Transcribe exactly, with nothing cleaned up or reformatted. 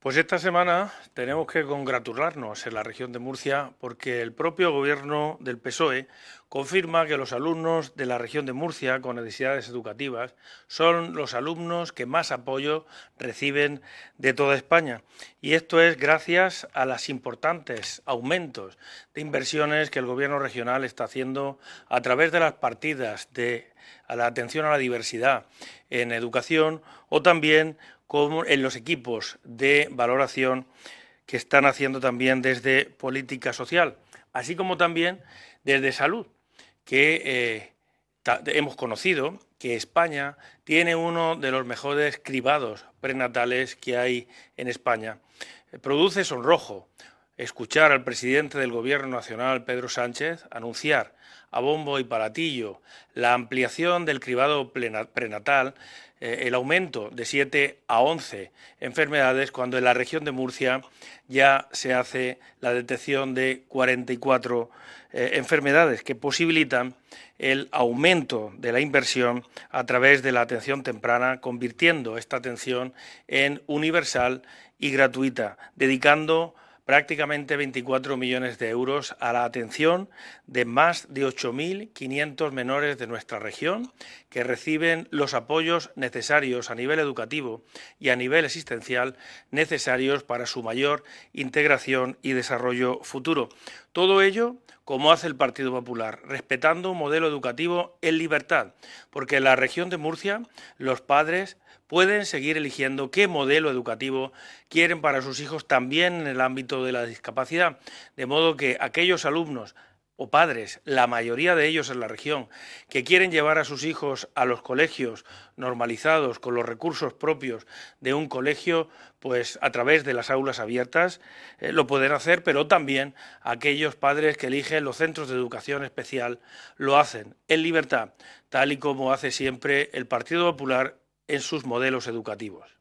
Pues esta semana tenemos que congratularnos en la región de Murcia porque el propio gobierno del P S O E confirma que los alumnos de la región de Murcia con necesidades educativas son los alumnos que más apoyo reciben de toda España. Y esto es gracias a los importantes aumentos de inversiones que el gobierno regional está haciendo a través de las partidas de a la atención a la diversidad en educación o también como en los equipos de valoración que están haciendo también desde política social, así como también desde salud, que eh, hemos conocido que España tiene uno de los mejores cribados prenatales que hay en España. Produce sonrojo escuchar al presidente del Gobierno Nacional, Pedro Sánchez, anunciar a bombo y platillo la ampliación del cribado prenatal, eh, el aumento de siete a once enfermedades, cuando en la región de Murcia ya se hace la detección de cuarenta y cuatro eh, enfermedades que posibilitan el aumento de la inversión a través de la atención temprana, convirtiendo esta atención en universal y gratuita, dedicando prácticamente veinticuatro millones de euros a la atención de más de ocho mil quinientos menores de nuestra región que reciben los apoyos necesarios a nivel educativo y a nivel existencial necesarios para su mayor integración y desarrollo futuro. Todo ello, como hace el Partido Popular, respetando un modelo educativo en libertad, porque en la región de Murcia los padres pueden seguir eligiendo qué modelo educativo quieren para sus hijos también en el ámbito de la discapacidad, de modo que aquellos alumnos o padres, la mayoría de ellos en la región, que quieren llevar a sus hijos a los colegios normalizados con los recursos propios de un colegio, pues a través de las aulas abiertas eh, lo pueden hacer, pero también aquellos padres que eligen los centros de educación especial lo hacen en libertad, tal y como hace siempre el Partido Popular en sus modelos educativos.